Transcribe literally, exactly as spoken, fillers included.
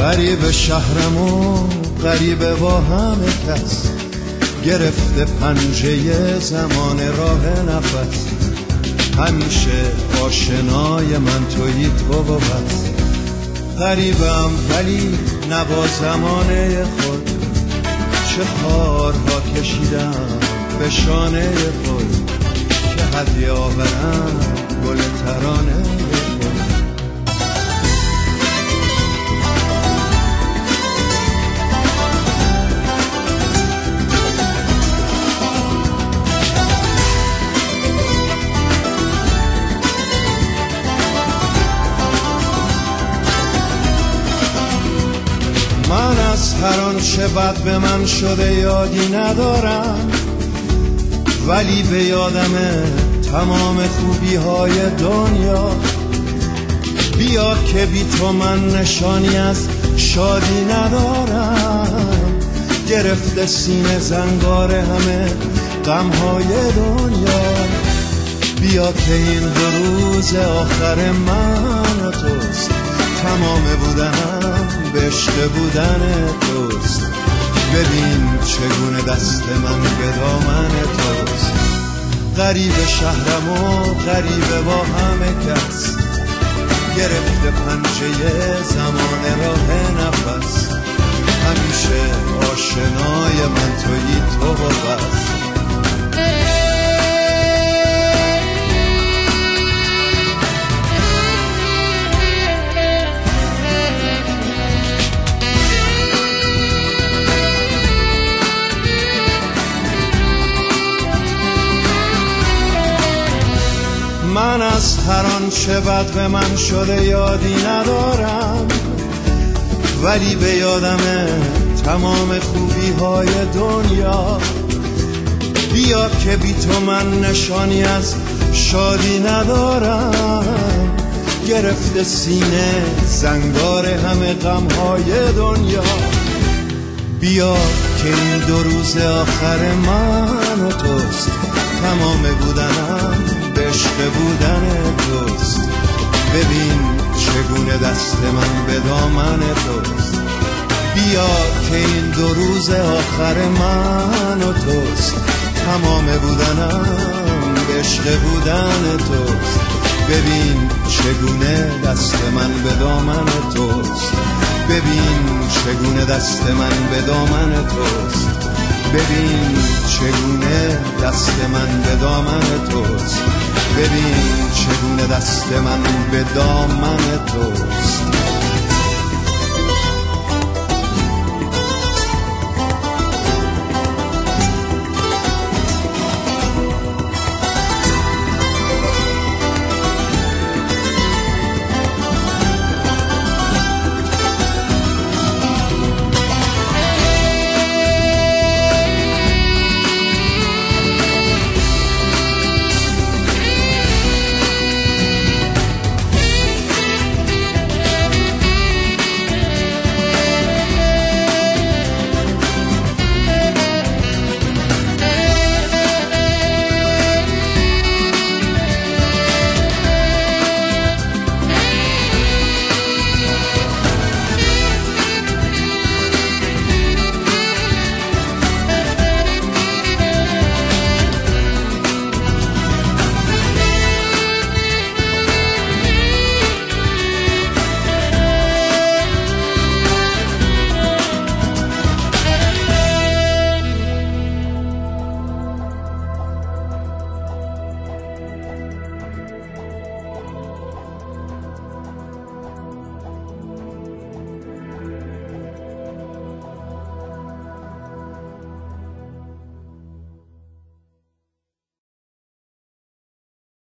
غریب شهرم و غریبه با همه کس، گرفته پنجه زمان راه نفس. همیشه آشنای من تویی تو و بس. غریبم ولی نبا زمانه خود، چه خارها کشیدم به شانه خود، که هدیه آورم گل ترانه خود. من از هر آنچه بد به من شده یادی ندارم، ولی به یادمه تمام خوبی های دنیا. بیا که بی تو من نشانی از شادی ندارم، گرفته سینه زنگار همه غم های دنیا. بیا که این دو روز آخر من و توست، تمام بودنم به عشق بودن توست. ببین چگونه دست من به دامن توست. غریب شهرم و غریبه با همه کس، گرفته پنجه زمان راه نفس. همیشه آشنای من تویی تو و بس. من از هر آنچه بد به من شده یادی ندارم، ولی به یادمه تمام خوبی های دنیا. بیا که بی تو من نشانی از شادی ندارم، گرفته سینه زنگار همه غم های دنیا. بیا که این دو روز آخر من و توست، تمام بودنم به عشق بودن توست. ببین چگونه دست من به دامن توست. بیا که این دو روز آخر من و توست، تمام بودنم به عشق بودن توست. ببین چگونه دست من به دامن توست. ببین چگونه دست من به دامن توست. ببین چگونه دست من به دامن توست. ببین چگونه دست من به دامن توست.